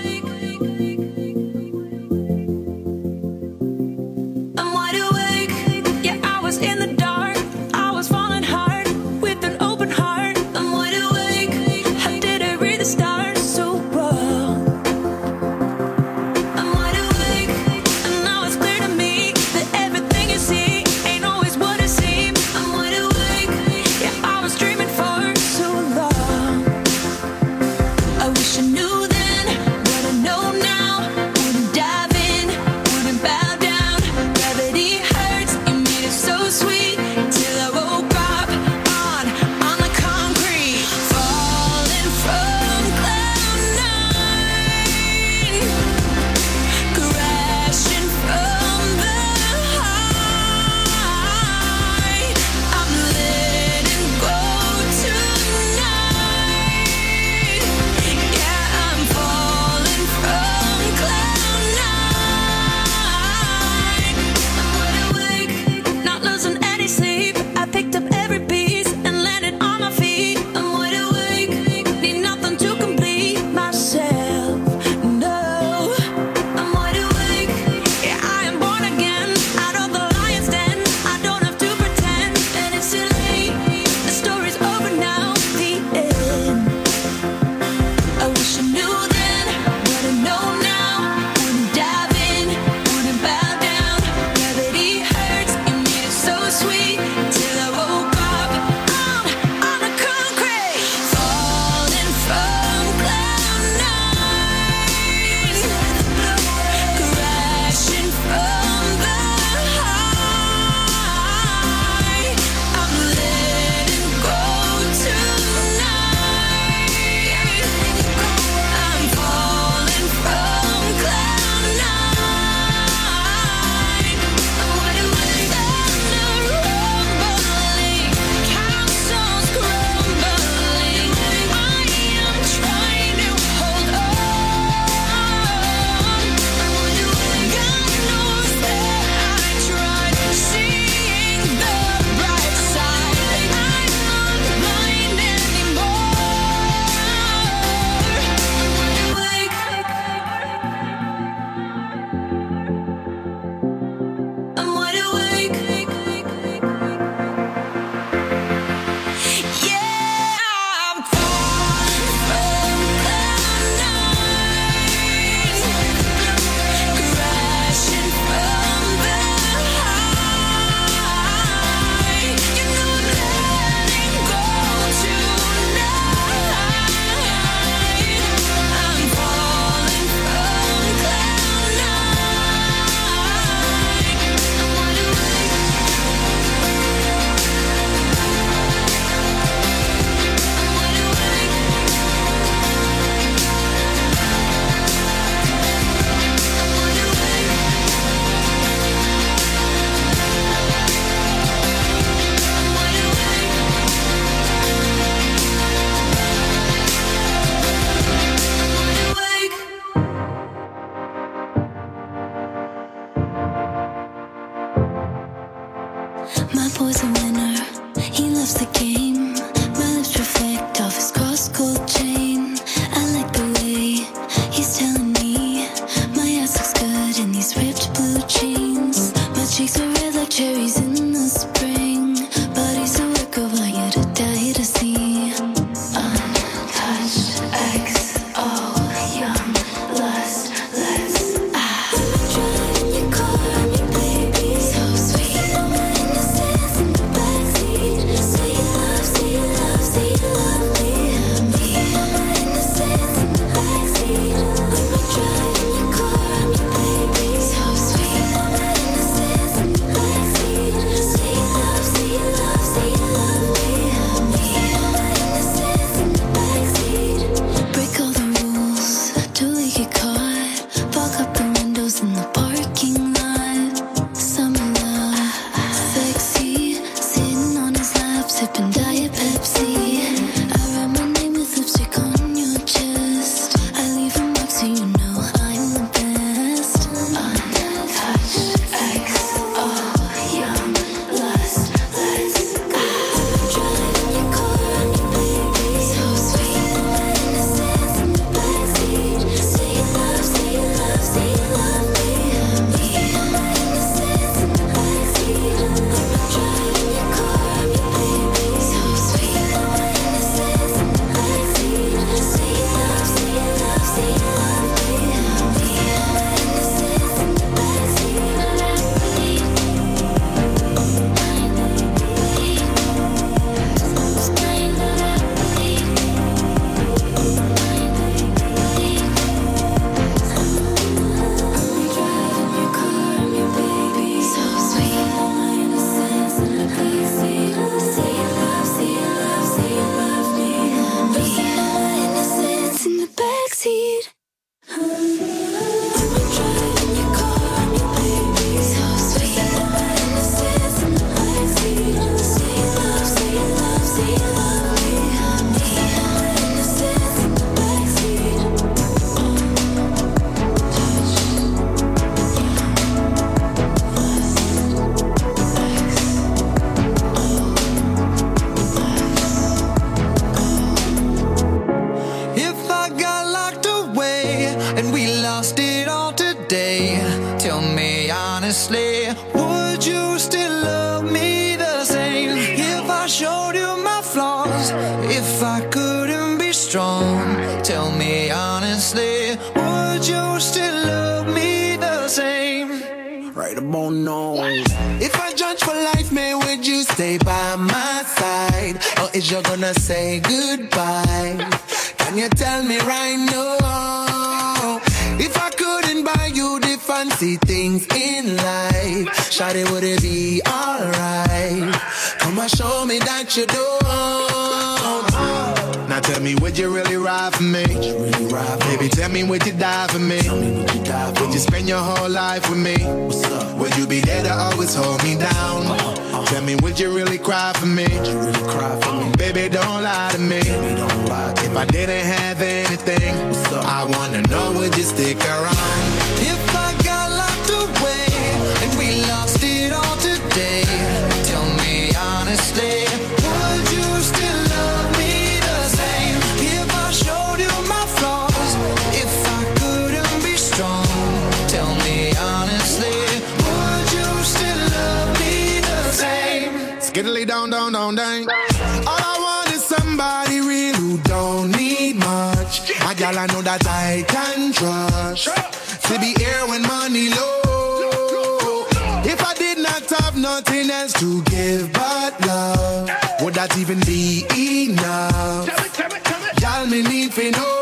I'm wide awake. Yeah, I was in the dark. I was falling hard with an open heart. I'm wide awake. How did I read the stars so bright? flaws. If I couldn't be strong, tell me honestly, would you still love me the same? Right about now. If I judge for life, man, would you stay by my side? Or is you gonna say goodbye? Can you tell me right now? If I couldn't buy you the fancy things in life, shawty, would it be alright? Come and show me that you don't. Now tell me, would you really ride for me? Really ride for Baby, me? Tell me, would you die for me? Tell me, would you die for Would me? You spend your whole life with me? What's up? Would you be there to always hold me down? Uh-huh, uh-huh. Tell me, would you really cry for me? Would you really cry for me? Baby, don't lie to me. Baby, don't lie to if me. I didn't have anything, I wanna know, would you stick around? If I got locked away and we lost it all today, tell me honestly, would you still love me the same? If I showed you my flaws, if I couldn't be strong, tell me honestly, would you still love me the same? Skiddly down, down, down, down. All I want is somebody real who don't need much. My girl, I know that I can trust. To be here when money low. If I did not have nothing else to give but love, would that even be enough? Y'all me need to know.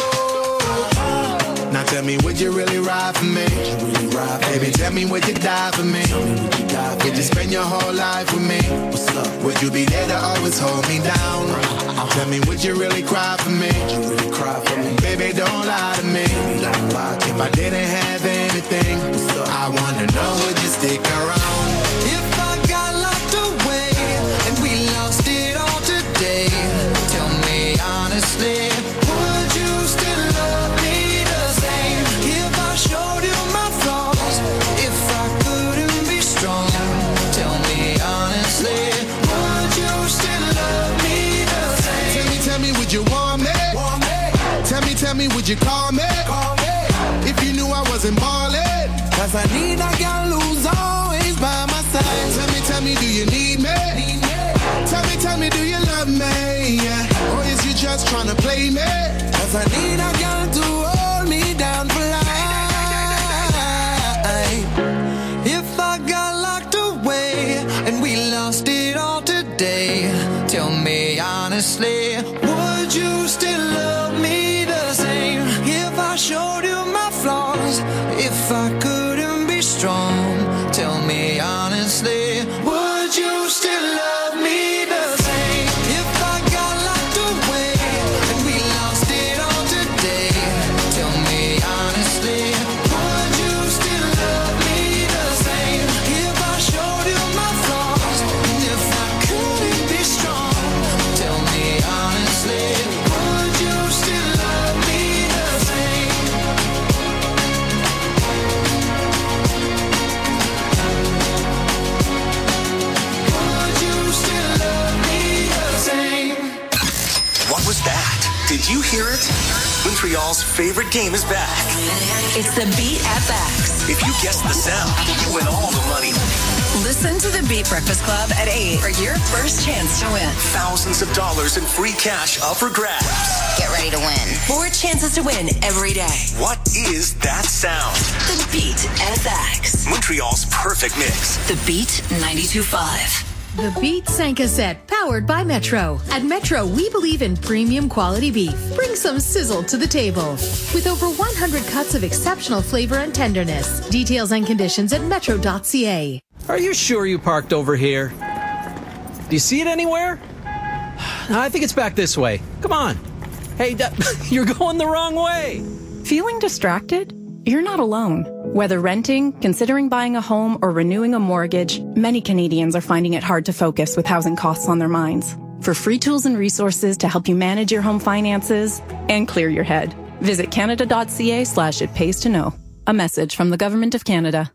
Now tell me, would you really ride for me? Really ride for Baby, me? Tell me, would you die for me? Would you, die for would you spend your whole life with me? What's up? Would you be there to always hold me down? Uh-huh. Tell me, would you really cry for me? Would you really cry for me? Baby, don't lie to me. Don't lie to if me. I didn't have anything, I wanna know, would you stick around? If I got locked away and we lost it all today, tell me honestly, would you still love me the same? If I showed you my flaws, if I couldn't be strong, tell me honestly, would you still love me the same? Tell me, tell me, would you want me? Want me? Tell me, tell me, would you call me? Call me. If you knew I wasn't ballin', cause I need a girl who's always by my side. Tell me, tell me, do you need me? Need me. Tell me, tell me, do you love me? Yeah. Or is you just tryna play me? Cause I need a girl to hold me down for life. If I got locked away and we lost it all today, tell me honestly, would you still love me the same? If I showed you my flaws, if I couldn't be strong, tell me honestly, would you still love me the same? If I got locked away and we lost it all today, tell me honestly, would you still love me the same? If I showed you my flaws, and if I couldn't be strong, tell me honestly, would you still love me the same? Would you still love me the same? What was that? Did you hear it? Montreal's favorite game is back. It's the Beat F X. If you guessed the sound, you win all the money. Listen to the Beat Breakfast Club at eight for your first chance to win. Thousands of dollars in free cash up for grabs. Get ready to win. Four chances to win every day. What is that sound? The Beat F X. Montreal's perfect mix. The Beat ninety-two point five. The Beat Sanka set, powered by Metro. At Metro, we believe in premium quality beef. Bring some sizzle to the table. With over one hundred cuts of exceptional flavor and tenderness. Details and conditions at metro dot c a. Are you sure you parked over here? Do you see it anywhere? I think it's back this way. Come on. Hey, d- you're going the wrong way. Feeling distracted? You're not alone. Whether renting, considering buying a home, or renewing a mortgage, many Canadians are finding it hard to focus with housing costs on their minds. For free tools and resources to help you manage your home finances and clear your head, visit canada dot c a slash it pays to know. A message from the Government of Canada.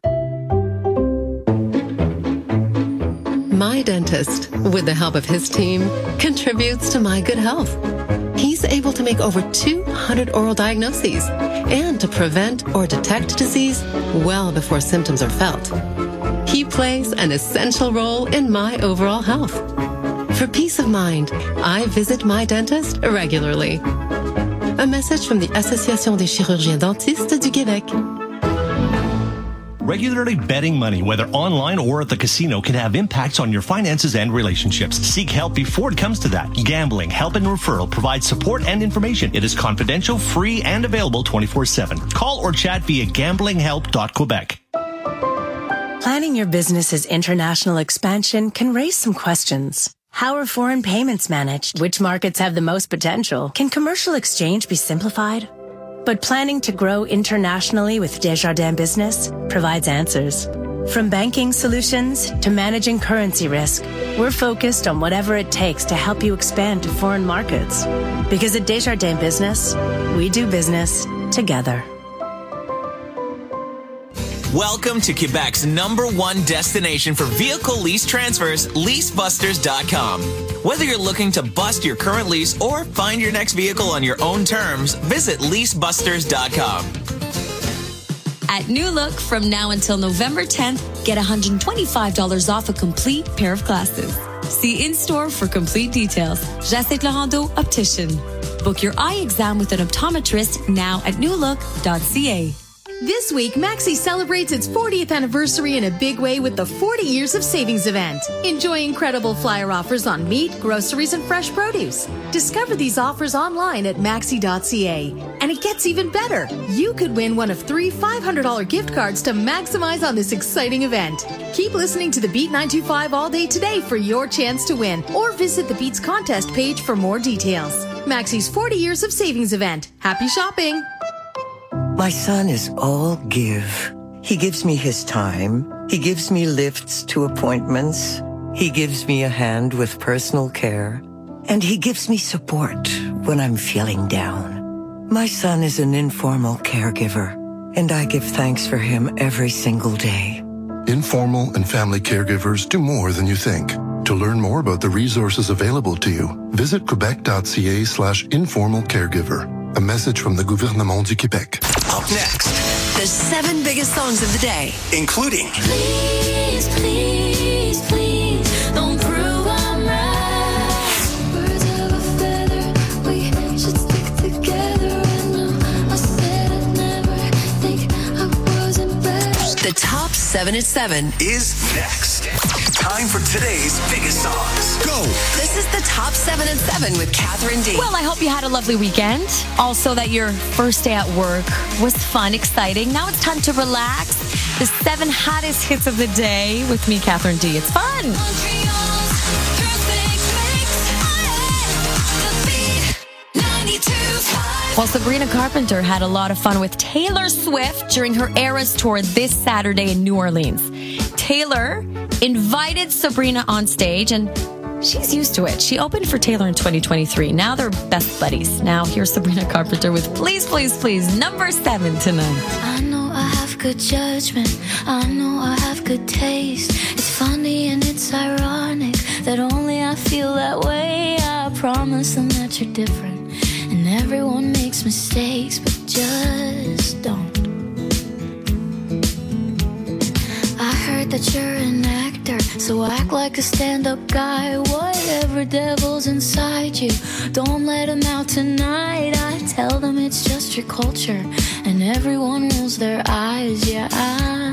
My dentist, with the help of his team, contributes to my good health. He's able to make over two hundred oral diagnoses and to prevent or detect disease well before symptoms are felt. He plays an essential role in my overall health. For peace of mind, I visit my dentist regularly. A message from the Association des chirurgiens dentistes du Québec. Regularly betting money, whether online or at the casino, can have impacts on your finances and relationships. Seek help before it comes to that. Gambling Help and Referral provides support and information. It is confidential, free, and available twenty-four seven. Call or chat via gambling help dot quebec. Planning your business's international expansion can raise some questions. How are foreign payments managed? Which markets have the most potential? Can commercial exchange be simplified? But planning to grow internationally with Desjardins Business provides answers. From banking solutions to managing currency risk, we're focused on whatever it takes to help you expand to foreign markets. Because at Desjardins Business, we do business together. Welcome to Quebec's number one destination for vehicle lease transfers, lease busters dot com. Whether you're looking to bust your current lease or find your next vehicle on your own terms, visit lease busters dot com. At New Look, from now until November tenth, get one hundred twenty-five dollars off a complete pair of glasses. See in-store for complete details. Jacinthe Laurando Optician. Book your eye exam with an optometrist now at new look dot c a. This week, Maxi celebrates its fortieth anniversary in a big way with the forty Years of Savings event. Enjoy incredible flyer offers on meat, groceries, and fresh produce. Discover these offers online at maxi dot c a. And it gets even better. You could win one of three five hundred dollars gift cards to maximize on this exciting event. Keep listening to the Beat nine two five all day today for your chance to win, or visit the Beats contest page for more details. Maxi's forty Years of Savings event. Happy shopping! My son is all give. He gives me his time. He gives me lifts to appointments. He gives me a hand with personal care. And he gives me support when I'm feeling down. My son is an informal caregiver, and I give thanks for him every single day. Informal and family caregivers do more than you think. To learn more about the resources available to you, visit quebec dot c a slash informal caregiver. A message from the Gouvernement du Québec. Up next, the seven biggest songs of the day, including Please, please, please, don't prove I'm right. Birds of a feather, we should stick together. And no, I said I'd never think I wasn't better. The top seven at seven is next. Time for today's biggest songs. Go! This is the top seven at seven with Catherine D. Well, I hope you had a lovely weekend. Also, that your first day at work was fun, exciting. Now it's time to relax. The seven hottest hits of the day with me, Catherine D. It's fun. Well, Sabrina Carpenter had a lot of fun with Taylor Swift during her Eras tour this Saturday in New Orleans. Taylor invited Sabrina on stage, and she's used to it. She opened for Taylor in twenty twenty-three. Now they're best buddies. Now here's Sabrina Carpenter with Please, Please, Please, number seven tonight. I know I have good judgment. I know I have good taste. It's funny and it's ironic that only I feel that way. I promise them that you're different. And everyone makes mistakes, but just don't. I heard that you're an actor, so act like a stand-up guy. Whatever devil's inside you, don't let him out tonight. I tell them it's just your culture, and everyone rolls their eyes. Yeah, I